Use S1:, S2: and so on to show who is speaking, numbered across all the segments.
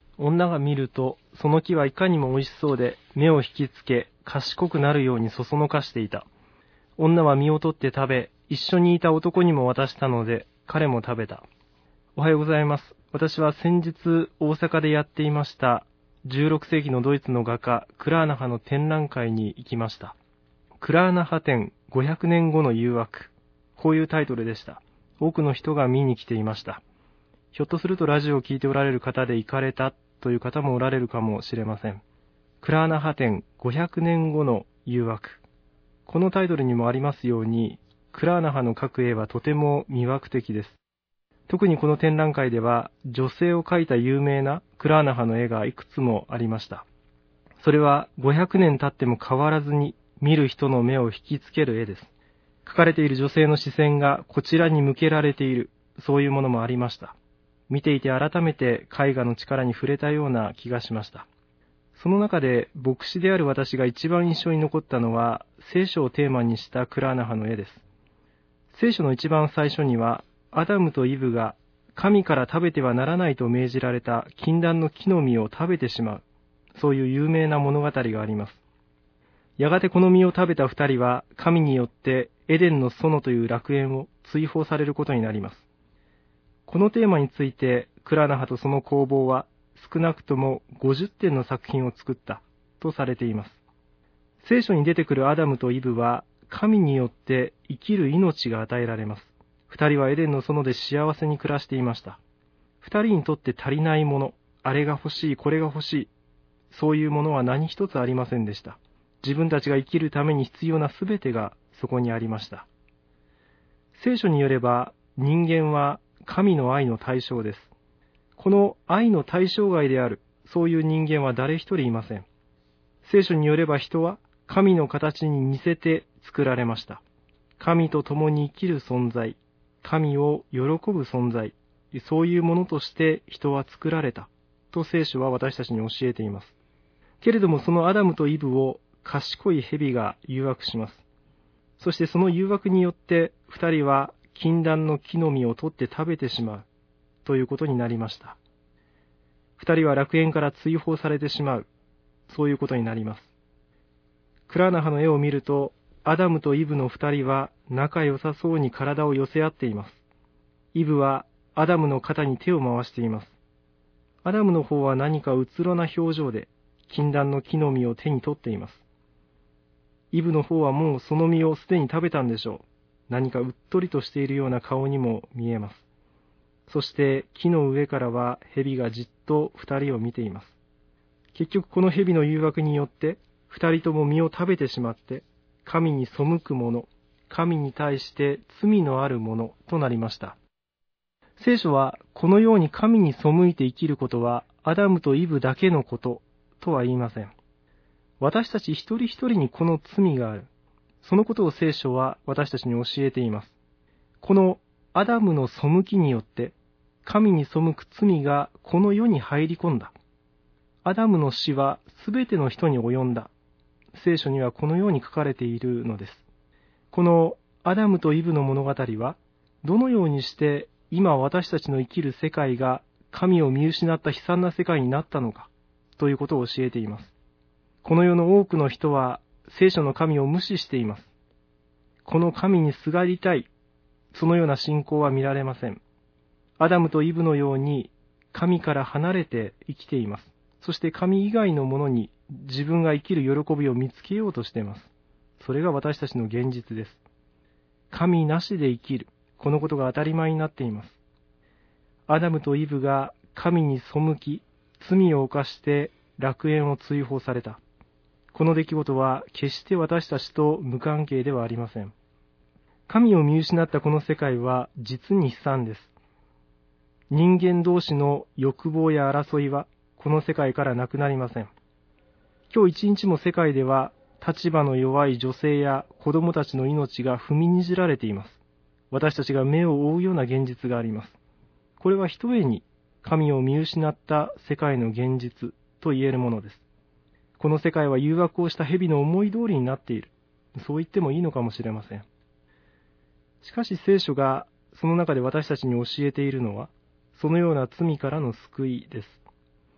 S1: 女が見ると、その木はいかにも美味しそうで、目を引きつけ、賢くなるようにそそのかしていた。女は実を取って食べ、一緒にいた男にも渡したので、彼も食べた。おはようございます。私は先日大阪でやっていました16世紀のドイツの画家クラーナハの展覧会に行きました。クラーナハ展500年後の誘惑。こういうタイトルでした。多くの人が見に来ていました。ひょっとするとラジオを聞いておられる方で行かれたという方もおられるかもしれません。クラーナハ展500年後の誘惑。このタイトルにもありますように、クラーナハの描く絵はとても魅惑的です。特にこの展覧会では、女性を描いた有名なクラーナハの絵がいくつもありました。それは500年経っても変わらずに見る人の目を引きつける絵です。描かれている女性の視線がこちらに向けられている、そういうものもありました。見ていて改めて絵画の力に触れたような気がしました。その中で牧師である私が一番印象に残ったのは、聖書をテーマにしたクラーナハの絵です。聖書の一番最初には、アダムとイブが神から食べてはならないと命じられた禁断の木の実を食べてしまう、そういう有名な物語があります。やがてこの実を食べた二人は神によってエデンの園という楽園を追放されることになります。このテーマについてクラーナハとその工房は少なくとも50点の作品を作ったとされています。聖書に出てくるアダムとイブは神によって生きる命が与えられます。二人はエデンの園で幸せに暮らしていました。二人にとって足りないもの、あれが欲しい、これが欲しい、そういうものは何一つありませんでした。自分たちが生きるために必要なすべてがそこにありました。聖書によれば人間は神の愛の対象です。この愛の対象外である、そういう人間は誰一人いません。聖書によれば人は神の形に似せて作られました。神と共に生きる存在、神を喜ぶ存在、そういうものとして人は作られたと聖書は私たちに教えています。けれどもそのアダムとイブを賢い蛇が誘惑します。そしてその誘惑によって二人は禁断の木の実を取って食べてしまうということになりました。二人は楽園から追放されてしまう、そういうことになります。クラーナハの絵を見ると、アダムとイブの二人は仲良さそうに体を寄せ合っています。イブはアダムの肩に手を回しています。アダムの方は何かうつろな表情で禁断の木の実を手に取っています。イブの方はもうその実をすでに食べたんでしょう。何かうっとりとしているような顔にも見えます。そして木の上からは蛇がじっと二人を見ています。結局この蛇の誘惑によって二人とも実を食べてしまって神に背く者、神に対して罪のある者となりました。聖書はこのように神に背いて生きることはアダムとイブだけのこととは言いません。私たち一人一人にこの罪がある。そのことを聖書は私たちに教えています。このアダムの背きによって神に背く罪がこの世に入り込んだ。アダムの死はすべての人に及んだ。聖書にはこのように書かれているのです。このアダムとイブの物語はどのようにして今私たちの生きる世界が神を見失った悲惨な世界になったのかということを教えています。この世の多くの人は聖書の神を無視しています。この神にすがりたい、そのような信仰は見られません。アダムとイブのように神から離れて生きています。そして神以外のものに自分が生きる喜びを見つけようとしています。それが私たちの現実です。神なしで生きる、このことが当たり前になっています。アダムとイブが神に背き、罪を犯して楽園を追放された。この出来事は決して私たちと無関係ではありません。神を見失ったこの世界は実に悲惨です。人間同士の欲望や争いはこの世界からなくなりません。今日一日も世界では立場の弱い女性や子供たちの命が踏みにじられています。私たちが目を覆うような現実があります。これはひとえに神を見失った世界の現実と言えるものです。この世界は誘惑をした蛇の思い通りになっている。そう言ってもいいのかもしれません。しかし聖書がその中で私たちに教えているのは、そのような罪からの救いです。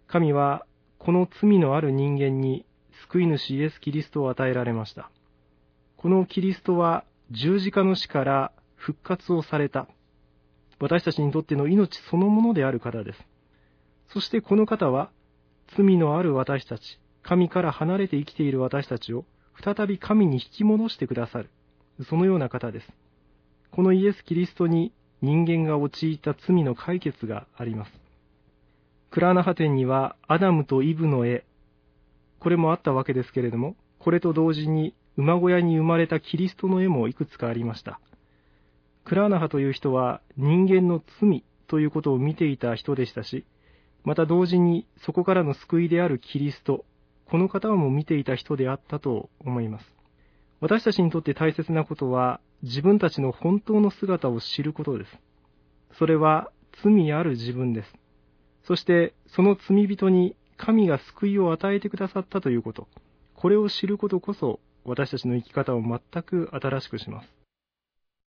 S1: 神はこの罪のある人間に救い主イエス・キリストを与えられました。このキリストは十字架の死から復活をされた、私たちにとっての命そのものである方です。そしてこの方は罪のある私たち、神から離れて生きている私たちを再び神に引き戻してくださる、そのような方です。このイエス・キリストに人間が陥った罪の解決があります。クラーナハ典にはアダムとイブの絵、これもあったわけですけれども、これと同時に馬小屋に生まれたキリストの絵もいくつかありました。クラーナハという人は人間の罪ということを見ていた人でしたし、また同時にそこからの救いであるキリスト、この方も見ていた人であったと思います。私たちにとって大切なことは、自分たちの本当の姿を知ることです。それは罪ある自分です。そしてその罪人に神が救いを与えてくださったということ、これを知ることこそ私たちの生き方を全く新しくします。